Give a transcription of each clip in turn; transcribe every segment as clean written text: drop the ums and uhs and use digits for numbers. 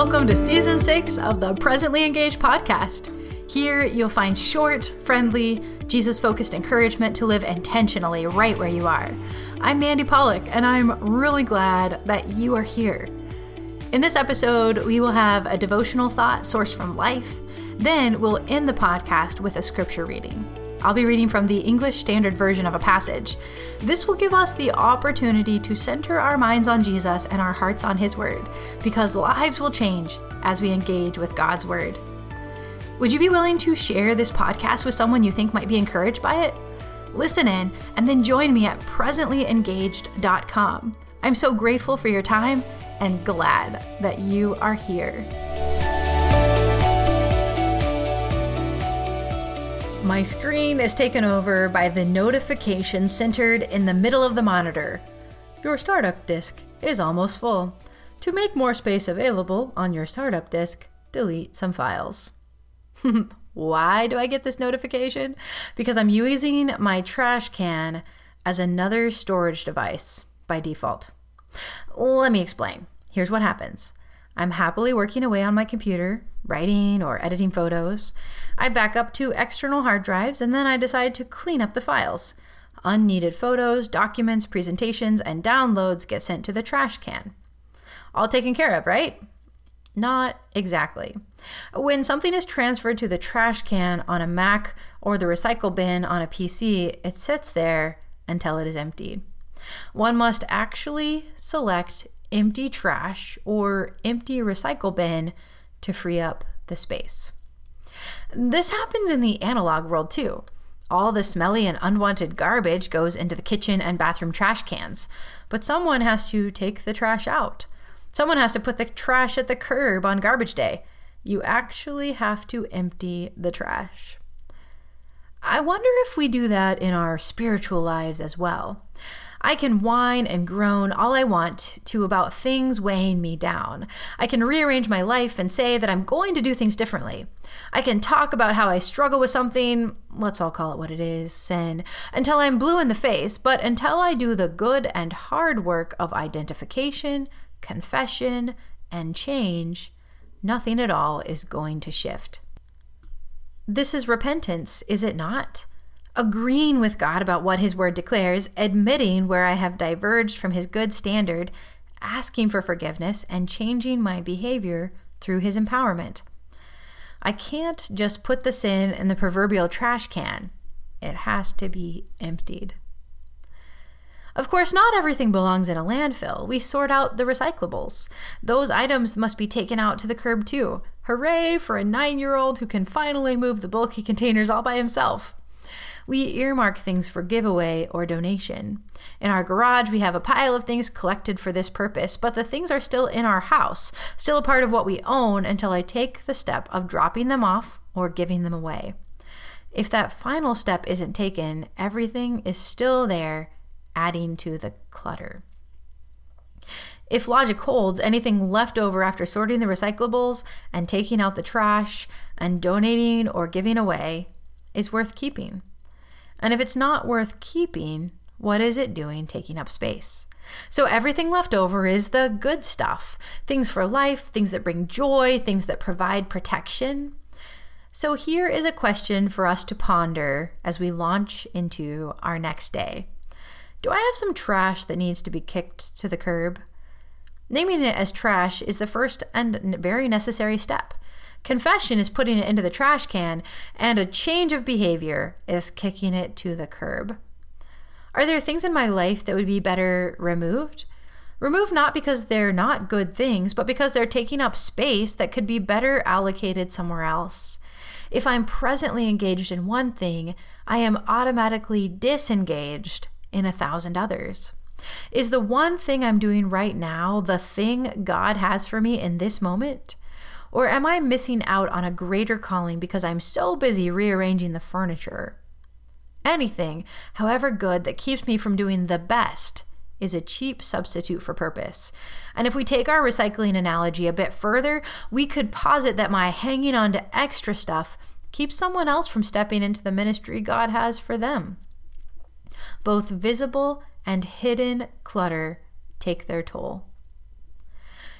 Welcome to Season 6 of the Presently Engaged podcast. Here you'll find short, friendly, Jesus-focused encouragement to live intentionally right where you are. I'm Mandy Pollock, and I'm really glad that you are here. In this episode, we will have a devotional thought sourced from life. Then we'll end the podcast with a scripture reading. I'll be reading from the English Standard Version of a passage. This will give us the opportunity to center our minds on Jesus and our hearts on His Word, because lives will change as we engage with God's Word. Would you be willing to share this podcast with someone you think might be encouraged by it? Listen in and then join me at presentlyengaged.com. I'm so grateful for your time and glad that you are here. My screen is taken over by the notification centered in the middle of the monitor. Your startup disk is almost full. To make more space available on your startup disk, delete some files. Why do I get this notification? Because I'm using my trash can as another storage device by default. Let me explain. Here's what happens. I'm happily working away on my computer, writing or editing photos. I back up to external hard drives, and then I decide to clean up the files. Unneeded photos, documents, presentations, and downloads get sent to the trash can. All taken care of, right? Not exactly. When something is transferred to the trash can on a Mac or the recycle bin on a PC, it sits there until it is emptied. One must actually select empty trash or empty recycle bin to free up the space. This happens in the analog world too. All the smelly and unwanted garbage goes into the kitchen and bathroom trash cans, but someone has to take the trash out. Someone has to put the trash at the curb on garbage day. You actually have to empty the trash. I wonder if we do that in our spiritual lives as well. I can whine and groan all I want to about things weighing me down. I can rearrange my life and say that I'm going to do things differently. I can talk about how I struggle with something, let's all call it what it is, sin, until I'm blue in the face, but until I do the good and hard work of identification, confession, and change, nothing at all is going to shift. This is repentance, is it not? Agreeing with God about what His Word declares, admitting where I have diverged from His good standard, asking for forgiveness, and changing my behavior through His empowerment. I can't just put the sin in the proverbial trash can. It has to be emptied. Of course, not everything belongs in a landfill. We sort out the recyclables. Those items must be taken out to the curb too. Hooray for a 9-year-old who can finally move the bulky containers all by himself. We earmark things for giveaway or donation. In our garage, we have a pile of things collected for this purpose, but the things are still in our house, still a part of what we own until I take the step of dropping them off or giving them away. If that final step isn't taken, everything is still there, adding to the clutter. If logic holds, anything left over after sorting the recyclables and taking out the trash and donating or giving away is worth keeping. And if it's not worth keeping, what is it doing taking up space? So everything left over is the good stuff. Things for life, things that bring joy, things that provide protection. So here is a question for us to ponder as we launch into our next day. Do I have some trash that needs to be kicked to the curb? Naming it as trash is the first and very necessary step. Confession is putting it into the trash can, and a change of behavior is kicking it to the curb. Are there things in my life that would be better removed? Removed not because they're not good things, but because they're taking up space that could be better allocated somewhere else. If I'm presently engaged in one thing, I am automatically disengaged in 1,000 others. Is the one thing I'm doing right now the thing God has for me in this moment? Or am I missing out on a greater calling because I'm so busy rearranging the furniture? Anything, however good, that keeps me from doing the best is a cheap substitute for purpose. And if we take our recycling analogy a bit further, we could posit that my hanging on to extra stuff keeps someone else from stepping into the ministry God has for them. Both visible and hidden clutter take their toll.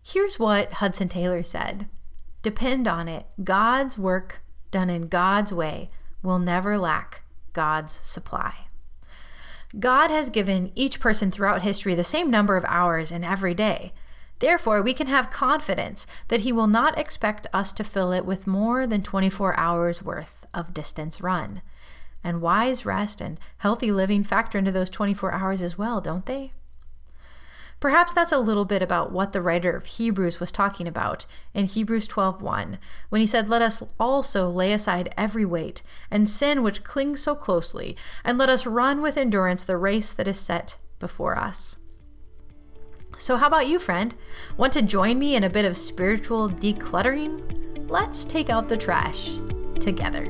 Here's what Hudson Taylor said: "Depend on it, God's work done in God's way will never lack God's supply." God has given each person throughout history the same number of hours in every day. Therefore, we can have confidence that He will not expect us to fill it with more than 24 hours worth of distance run. And wise rest and healthy living factor into those 24 hours as well, don't they? Perhaps that's a little bit about what the writer of Hebrews was talking about in Hebrews 12:1, when he said, "Let us also lay aside every weight and sin which clings so closely, and let us run with endurance the race that is set before us." So how about you, friend? Want to join me in a bit of spiritual decluttering? Let's take out the trash together.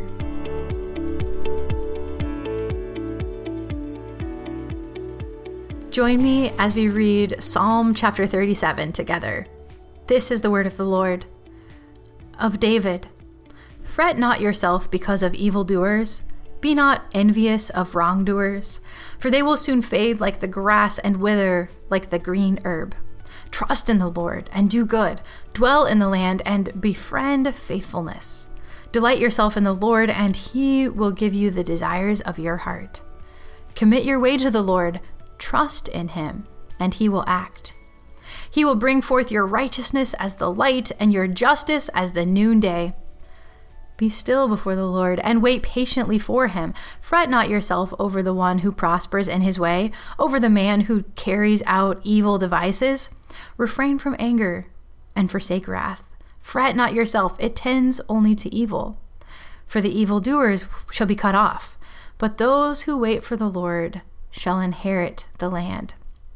Join me as we read Psalm chapter 37 together. This is the word of the Lord. Of David: "Fret not yourself because of evildoers. Be not envious of wrongdoers, for they will soon fade like the grass and wither like the green herb. Trust in the Lord and do good. Dwell in the land and befriend faithfulness. Delight yourself in the Lord, and He will give you the desires of your heart. Commit your way to the Lord. Trust in Him, and He will act. He will bring forth your righteousness as the light and your justice as the noonday. Be still before the Lord and wait patiently for Him. Fret not yourself over the one who prospers in his way, over the man who carries out evil devices. Refrain from anger and forsake wrath. Fret not yourself, it tends only to evil. For the evildoers shall be cut off, but those who wait for the Lord shall inherit the land.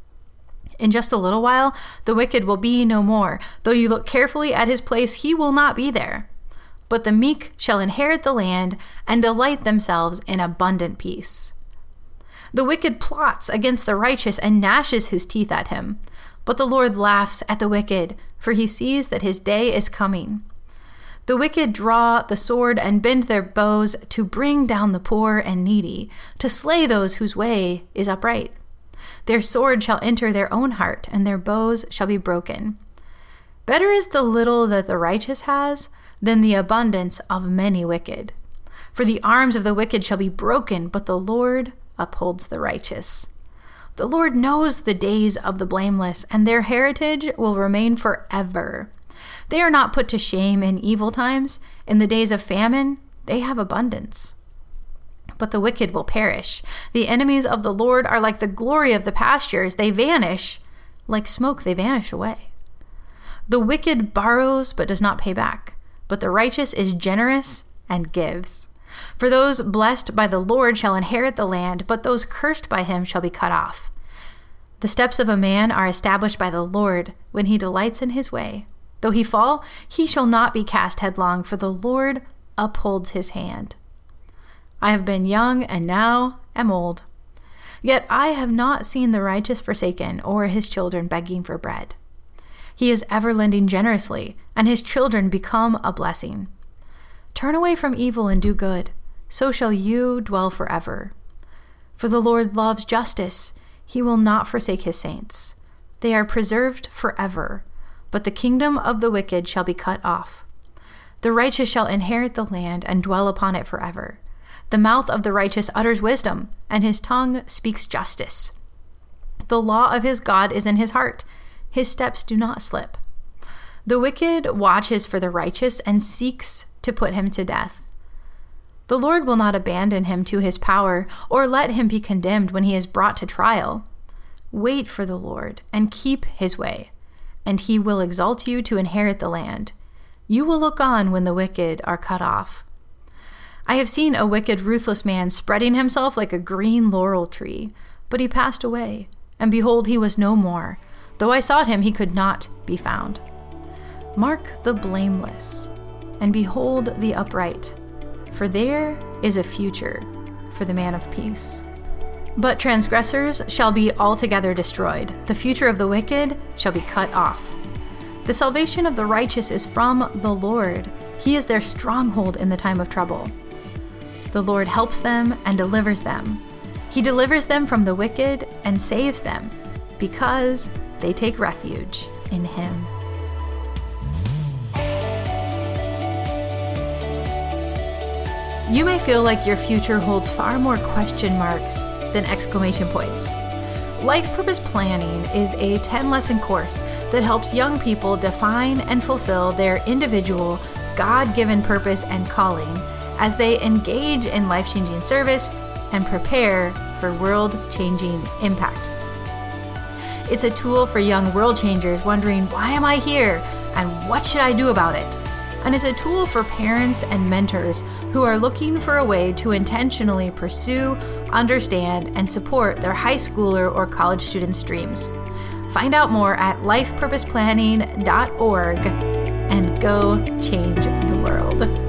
In just a little while, the wicked will be no more. Though you look carefully at his place, he will not be there. But the meek shall inherit the land and delight themselves in abundant peace. The wicked plots against the righteous and gnashes his teeth at him. But the Lord laughs at the wicked, for He sees that his day is coming. The wicked draw the sword and bend their bows to bring down the poor and needy, to slay those whose way is upright. Their sword shall enter their own heart, and their bows shall be broken. Better is the little that the righteous has than the abundance of many wicked. For the arms of the wicked shall be broken, but the Lord upholds the righteous. The Lord knows the days of the blameless, and their heritage will remain forever. They are not put to shame in evil times. In the days of famine, they have abundance. But the wicked will perish. The enemies of the Lord are like the glory of the pastures. They vanish. Like smoke, they vanish away. The wicked borrows but does not pay back, but the righteous is generous and gives. For those blessed by the Lord shall inherit the land, but those cursed by Him shall be cut off. The steps of a man are established by the Lord when he delights in his way. Though he fall, he shall not be cast headlong, for the Lord upholds his hand. I have been young and now am old. Yet I have not seen the righteous forsaken or his children begging for bread. He is ever lending generously, and his children become a blessing. Turn away from evil and do good, so shall you dwell forever. For the Lord loves justice. He will not forsake His saints. They are preserved forever, but the kingdom of the wicked shall be cut off. The righteous shall inherit the land and dwell upon it forever. The mouth of the righteous utters wisdom, and his tongue speaks justice. The law of his God is in his heart. His steps do not slip. The wicked watches for the righteous and seeks to put him to death. The Lord will not abandon him to his power or let him be condemned when he is brought to trial. Wait for the Lord and keep His way, and He will exalt you to inherit the land. You will look on when the wicked are cut off. I have seen a wicked, ruthless man spreading himself like a green laurel tree, but he passed away, and behold, he was no more. Though I sought him, he could not be found. Mark the blameless, and behold the upright, for there is a future for the man of peace. But transgressors shall be altogether destroyed. The future of the wicked shall be cut off. The salvation of the righteous is from the Lord. He is their stronghold in the time of trouble. The Lord helps them and delivers them. He delivers them from the wicked and saves them, because they take refuge in Him. You may feel like your future holds far more question marks than exclamation points. Life Purpose Planning is a 10-lesson course that helps young people define and fulfill their individual, God-given purpose and calling as they engage in life-changing service and prepare for world-changing impact. It's a tool for young world changers wondering, why am I here and what should I do about it? And it's a tool for parents and mentors who are looking for a way to intentionally pursue, understand, and support their high schooler or college students' dreams. Find out more at lifepurposeplanning.org and go change the world.